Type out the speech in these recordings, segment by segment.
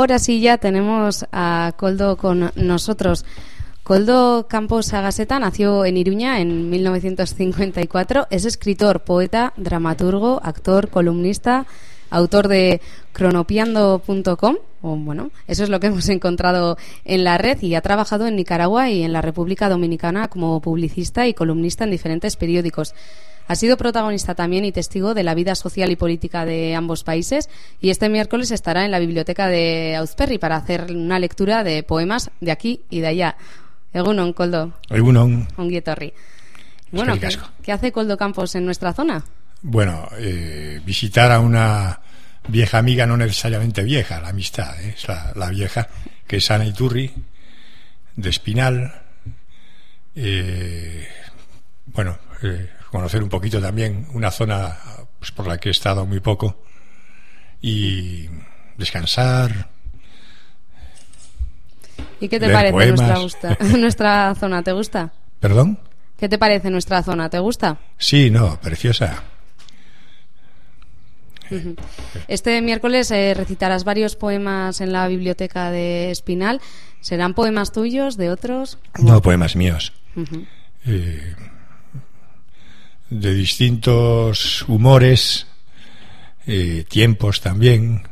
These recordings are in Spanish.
ahora sí ya tenemos a Koldo con nosotros. Koldo Campos Sagaseta nació en Iruña en 1954. Es escritor, poeta, dramaturgo, actor, columnista, autor de cronopiando.com. Bueno, eso es lo que hemos encontrado en la red, y ha trabajado en Nicaragua y en la República Dominicana como publicista y columnista en diferentes periódicos. Ha sido protagonista también y testigo de la vida social y política de ambos países, y este miércoles estará en la biblioteca de Auzperri para hacer una lectura de poemas de aquí y de allá. Egunon, Koldo. Egunon. Ongi etorri. Bueno, ¿qué hace Koldo Campos en nuestra zona? Bueno, visitar a una vieja amiga, no necesariamente vieja, la amistad, es la vieja, que es Ana Iturri, de Espinal. Conocer un poquito también una zona pues, por la que he estado muy poco, y descansar. ¿Y qué te parece nuestra zona? ¿Te gusta? ¿Perdón? ¿Qué te parece nuestra zona? ¿Te gusta? Sí, no, preciosa. Uh-huh. Este miércoles recitarás varios poemas en la biblioteca de Espinal. ¿Serán poemas tuyos, de otros? No, poemas míos. Uh-huh. De distintos humores, tiempos también.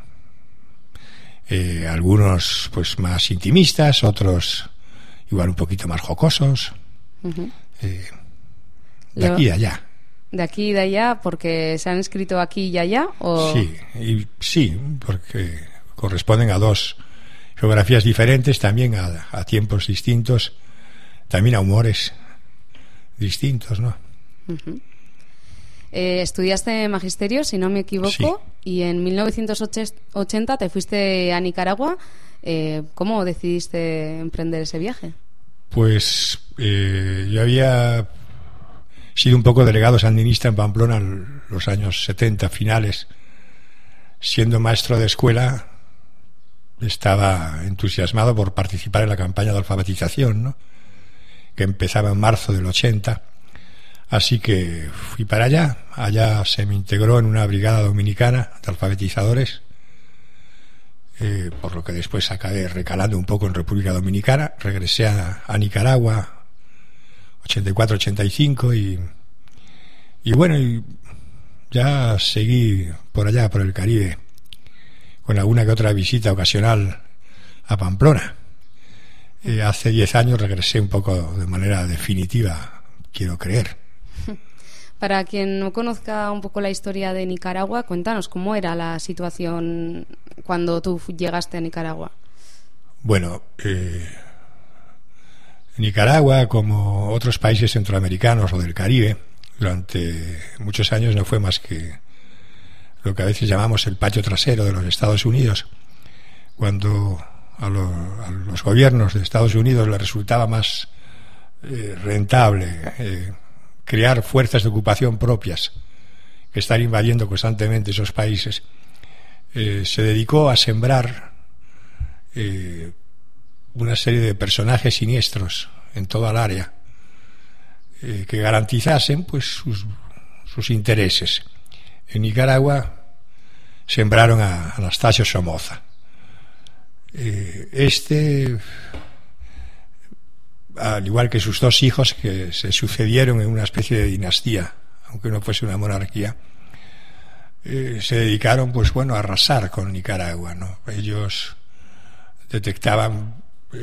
Algunos pues más intimistas, otros igual un poquito más jocosos. Uh-huh. De aquí y allá. ¿De aquí y de allá porque se han escrito aquí y allá? ¿O? Sí, porque corresponden a dos geografías diferentes, también a tiempos distintos, también a humores distintos, ¿no? Uh-huh. Estudiaste magisterio, si no me equivoco, sí. Y en 1980 te fuiste a Nicaragua. ¿Cómo decidiste emprender ese viaje? Pues yo había sido un poco delegado sandinista en Pamplona en los años 70 finales. Siendo maestro de escuela, estaba entusiasmado por participar en la campaña de alfabetización, ¿no?, que empezaba en marzo del 80. Así que fui para allá. Allá se me integró en una brigada dominicana de alfabetizadores, por lo que después acabé recalando un poco en República Dominicana. Regresé a Nicaragua 84-85 y bueno, y ya seguí por allá, por el Caribe, con alguna que otra visita ocasional a Pamplona. Hace 10 años regresé un poco de manera definitiva, quiero creer. Para quien no conozca un poco la historia de Nicaragua, cuéntanos cómo era la situación cuando tú llegaste a Nicaragua. Bueno, Nicaragua, como otros países centroamericanos o del Caribe, durante muchos años no fue más que lo que a veces llamamos el patio trasero de los Estados Unidos, cuando a los gobiernos de Estados Unidos les resultaba más rentable crear fuerzas de ocupación propias que estar invadiendo constantemente esos países. Se dedicó a sembrar una serie de personajes siniestros en toda el área, que garantizasen pues sus intereses. En Nicaragua sembraron a Anastasio Somoza. Al igual que sus dos hijos, que se sucedieron en una especie de dinastía, aunque no fuese una monarquía, se dedicaron pues bueno a arrasar con Nicaragua, ¿no? Ellos detectaban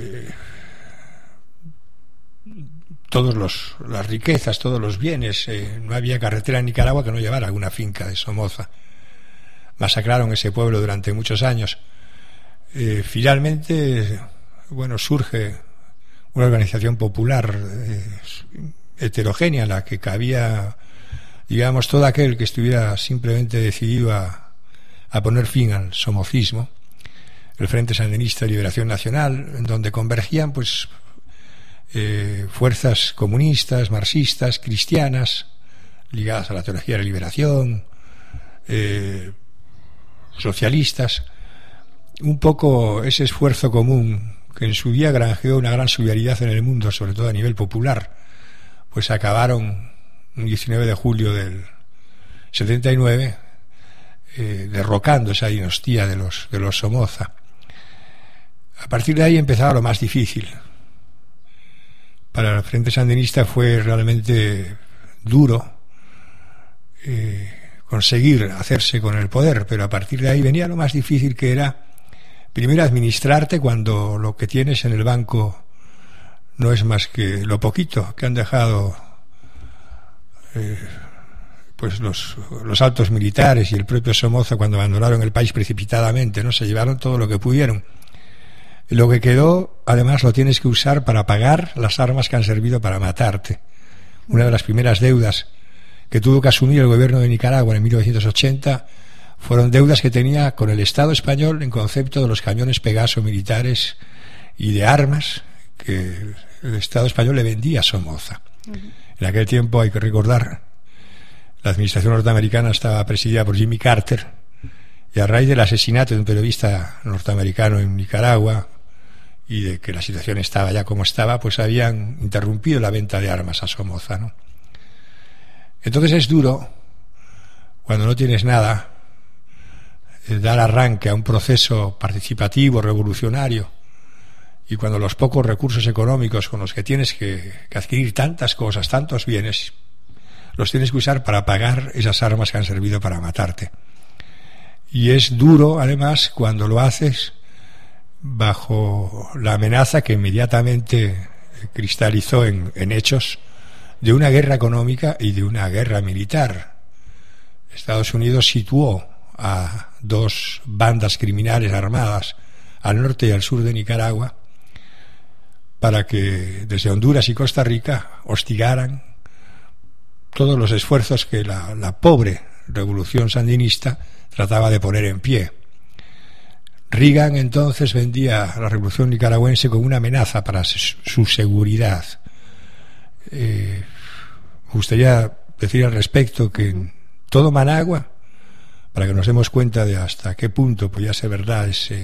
todas las riquezas, todos los bienes. No había carretera en Nicaragua que no llevara alguna finca de Somoza. Masacraron ese pueblo durante muchos años. Finalmente, bueno, surge una organización popular heterogénea, en la que cabía, digamos, todo aquel que estuviera simplemente decidido a poner fin al somocismo, el Frente Sandinista de Liberación Nacional, en donde convergían pues fuerzas comunistas, marxistas, cristianas, ligadas a la teología de la liberación, socialistas. Un poco ese esfuerzo común que en su día granjeó una gran solidaridad en el mundo, sobre todo a nivel popular, pues acabaron un 19 de julio del 79 derrocando esa dinastía de los Somoza. A partir de ahí empezaba lo más difícil. Para el Frente Sandinista fue realmente duro conseguir hacerse con el poder, pero a partir de ahí venía lo más difícil, que era primero administrarte cuando lo que tienes en el banco no es más que lo poquito que han dejado pues los altos militares y el propio Somoza cuando abandonaron el país precipitadamente, ¿no? Se llevaron todo lo que pudieron. Lo que quedó, además, lo tienes que usar para pagar las armas que han servido para matarte. Una de las primeras deudas que tuvo que asumir el gobierno de Nicaragua en 1980 fueron deudas que tenía con el Estado español en concepto de los camiones Pegaso militares y de armas que el Estado español le vendía a Somoza. En aquel tiempo, hay que recordar, la administración norteamericana estaba presidida por Jimmy Carter, y a raíz del asesinato de un periodista norteamericano en Nicaragua y de que la situación estaba ya como estaba, pues habían interrumpido la venta de armas a Somoza, ¿no? Entonces es duro, cuando no tienes nada, dar arranque a un proceso participativo, revolucionario, y cuando los pocos recursos económicos con los que tienes que adquirir tantas cosas, tantos bienes, los tienes que usar para pagar esas armas que han servido para matarte. Y es duro, además, cuando lo haces bajo la amenaza que inmediatamente cristalizó en hechos de una guerra económica y de una guerra militar. Estados Unidos situó a dos bandas criminales armadas al norte y al sur de Nicaragua para que desde Honduras y Costa Rica hostigaran todos los esfuerzos que la pobre revolución sandinista trataba de poner en pie. Reagan entonces vendía a la revolución nicaragüense como una amenaza para su seguridad. Me gustaría decir al respecto que en todo Managua, para que nos demos cuenta de hasta qué punto podía ser verdad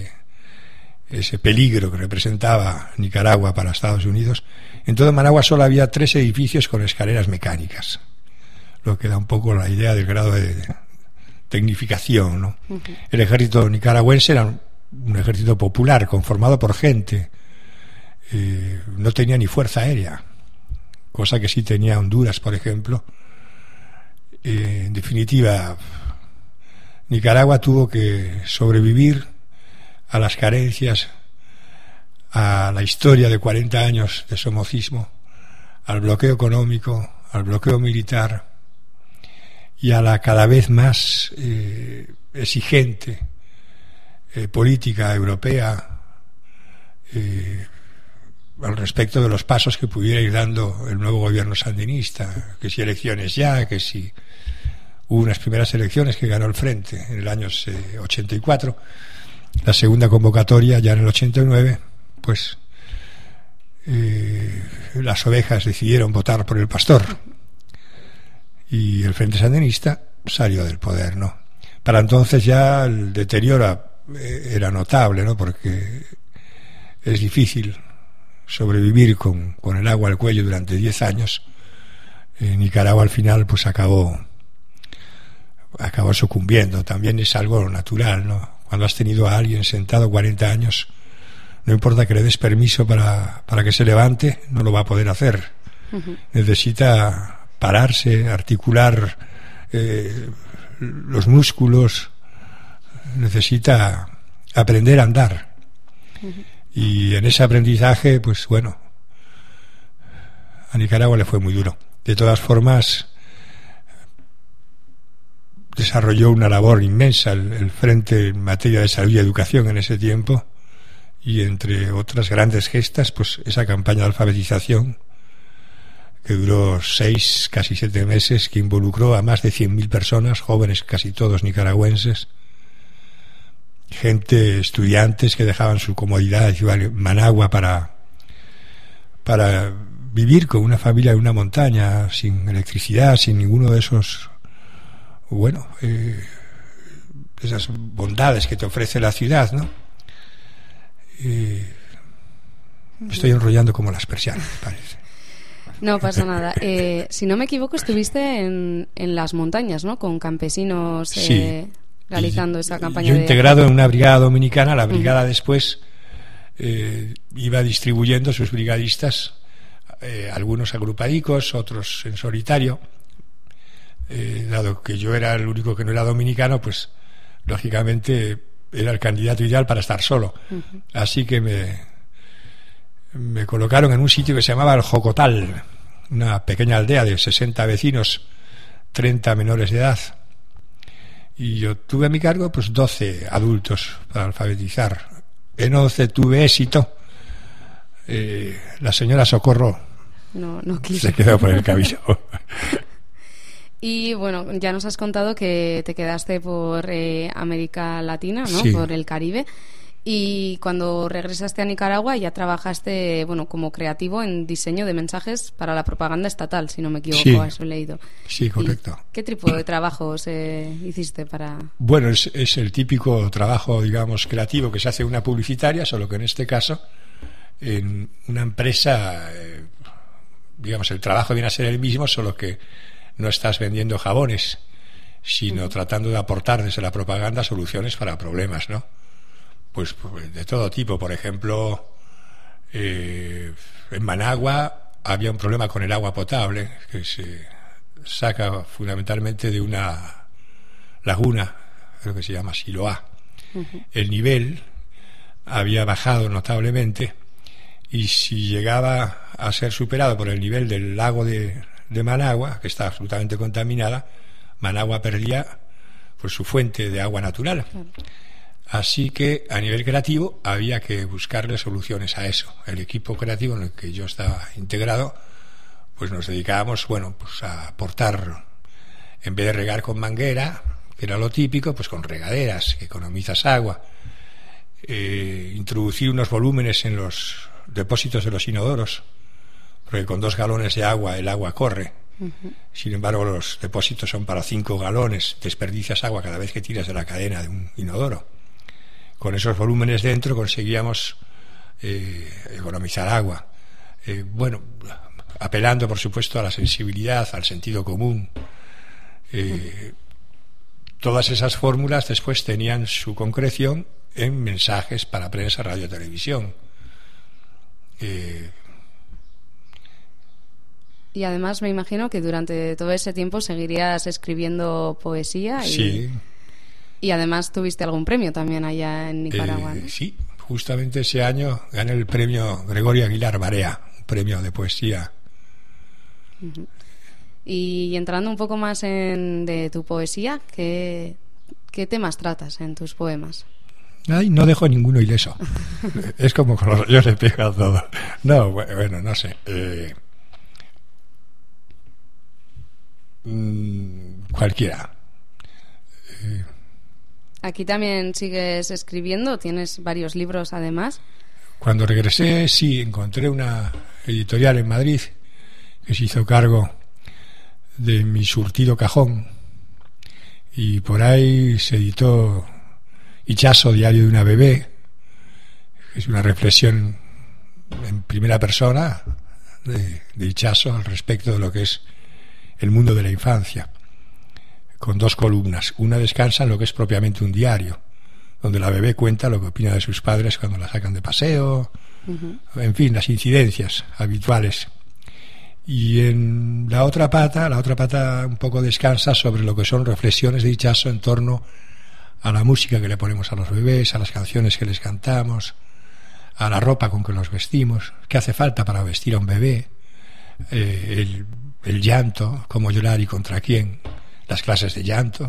ese peligro que representaba Nicaragua para Estados Unidos, en todo Managua solo había 3 edificios con escaleras mecánicas, lo que da un poco la idea del grado de tecnificación, ¿no? El ejército nicaragüense era un ejército popular conformado por gente, no tenía ni fuerza aérea, cosa que sí tenía Honduras, por ejemplo. En definitiva, Nicaragua tuvo que sobrevivir a las carencias, a la historia de 40 años de somocismo, al bloqueo económico, al bloqueo militar y a la cada vez más exigente política europea al respecto de los pasos que pudiera ir dando el nuevo gobierno sandinista, que si elecciones ya, que si hubo unas primeras elecciones que ganó el Frente en el año 84, la segunda convocatoria ya en el 89, pues las ovejas decidieron votar por el pastor y el Frente Sandinista salió del poder, ¿no? Para entonces ya el deterioro era notable, ¿no? Porque es difícil sobrevivir con el agua al cuello durante 10 años. Nicaragua al final pues acabó sucumbiendo. También es algo natural, ¿no? Cuando has tenido a alguien sentado 40 años, no importa que le des permiso para que se levante, no lo va a poder hacer. Necesita pararse, articular los músculos, necesita aprender a andar. Y en ese aprendizaje, pues bueno, a Nicaragua le fue muy duro. De todas formas, desarrolló una labor inmensa el Frente en materia de salud y educación en ese tiempo, y entre otras grandes gestas, pues esa campaña de alfabetización que duró 6, casi 7 meses, que involucró a más de 100.000 personas, jóvenes casi todos nicaragüenses, gente, estudiantes que dejaban su comodidad de Managua para vivir con una familia en una montaña, sin electricidad, sin ninguno de esos, bueno, esas bondades que te ofrece la ciudad, ¿no? Me estoy enrollando como las persianas, me parece. No pasa nada. Si no me equivoco, estuviste en las montañas, ¿no? Con campesinos sí. Realizando esa campaña. Yo integrado en una brigada dominicana, la brigada después iba distribuyendo sus brigadistas, algunos agrupadicos, otros en solitario. Dado que yo era el único que no era dominicano, pues lógicamente era el candidato ideal para estar solo. Así que me colocaron en un sitio que se llamaba El Jocotal, una pequeña aldea de 60 vecinos, 30 menores de edad, y yo tuve a mi cargo pues 12 adultos para alfabetizar. En 11 tuve éxito. La señora Socorro no quiso. Se quedó por el camino. Y bueno, ya nos has contado que te quedaste por América Latina, ¿no? Sí. Por el Caribe. Y cuando regresaste a Nicaragua ya trabajaste, bueno, como creativo en diseño de mensajes para la propaganda estatal, si no me equivoco, Sí. eso he leído. Sí, correcto. ¿Y qué tipo de trabajos hiciste para...? Bueno, es el típico trabajo, digamos, creativo que se hace en una publicitaria, solo que en este caso en una empresa, digamos, el trabajo viene a ser el mismo, solo que no estás vendiendo jabones, sino tratando de aportar desde la propaganda soluciones para problemas, ¿no? Pues de todo tipo. Por ejemplo, en Managua había un problema con el agua potable que se saca fundamentalmente de una laguna, creo que se llama Siloá. El nivel había bajado notablemente, y si llegaba a ser superado por el nivel del lago de Managua, que está absolutamente contaminada, Managua perdía pues su fuente de agua natural. Así que a nivel creativo había que buscarle soluciones a eso. El equipo creativo en el que yo estaba integrado, pues nos dedicábamos, bueno, pues a aportar, en vez de regar con manguera, que era lo típico, pues con regaderas, que economizas agua, introducir unos volúmenes en los depósitos de los inodoros, porque con 2 galones de agua el agua corre. Sin embargo, los depósitos son para 5 galones, desperdicias agua cada vez que tiras de la cadena de un inodoro. Con esos volúmenes dentro conseguíamos economizar agua. Bueno, apelando por supuesto a la sensibilidad, al sentido común. Todas esas fórmulas después tenían su concreción en mensajes para prensa, radio, televisión. Y además me imagino que durante todo ese tiempo seguirías escribiendo poesía. Sí. Y además tuviste algún premio también allá en Nicaragua, ¿no? Sí, justamente ese año gané el premio Gregorio Aguilar Barea, un premio de poesía. Y entrando un poco más de tu poesía, ¿qué temas tratas en tus poemas? Ay, no dejo ninguno ileso. Es como con los rollos de pega todo. No, bueno, no sé. Cualquiera. Aquí también sigues escribiendo, tienes varios libros además. Cuando regresé, sí, encontré una editorial en Madrid que se hizo cargo de mi surtido cajón, y por ahí se editó Hichazo, diario de una bebé, que es una reflexión en primera persona de Hichazo al respecto de lo que es el mundo de la infancia, con 2 columnas. Una descansa en lo que es propiamente un diario, donde la bebé cuenta lo que opina de sus padres cuando la sacan de paseo, en fin, las incidencias habituales. Y en la otra pata un poco descansa sobre lo que son reflexiones de Hichazo en torno a la música que le ponemos a los bebés, a las canciones que les cantamos, a la ropa con que los vestimos, qué hace falta para vestir a un bebé, el llanto, cómo llorar y contra quién, las clases de llanto,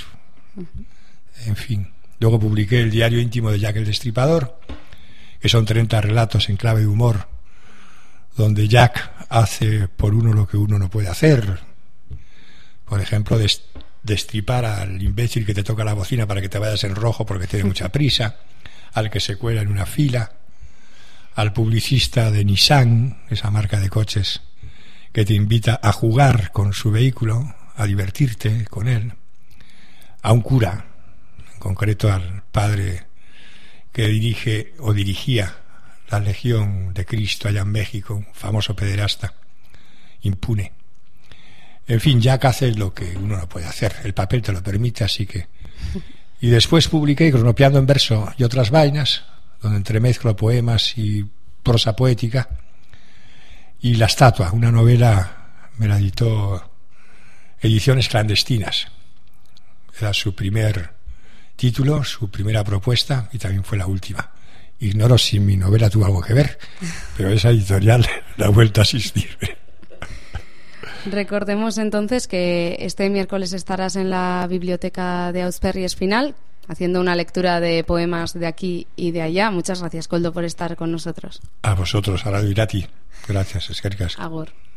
en fin. Luego publiqué el diario íntimo de Jack el Destripador, que son 30 relatos en clave de humor, donde Jack hace por uno lo que uno no puede hacer. Por ejemplo, destripar al imbécil que te toca la bocina para que te vayas en rojo porque tiene mucha prisa, al que se cuela en una fila, al publicista de Nissan, esa marca de coches, que te invita a jugar con su vehículo, a divertirte con él, a un cura, en concreto al padre que dirige o dirigía la Legión de Cristo allá en México, un famoso pederasta, impune. En fin, Jack hace lo que uno no puede hacer, el papel te lo permite, así que... Y después publiqué Cronopiando en verso y otras vainas, donde entremezclo poemas y prosa poética. Y La estatua, una novela, me la editó Ediciones Clandestinas. Era su primer título, su primera propuesta, y también fue la última. Ignoro si mi novela tuvo algo que ver, pero esa editorial la ha vuelto a asistir. Recordemos entonces que este miércoles estarás en la biblioteca de Auspers Espinal haciendo una lectura de poemas de aquí y de allá. Muchas gracias, Koldo, por estar con nosotros. A vosotros, a Radio Irati. Gracias, eskerrik asko. Agur.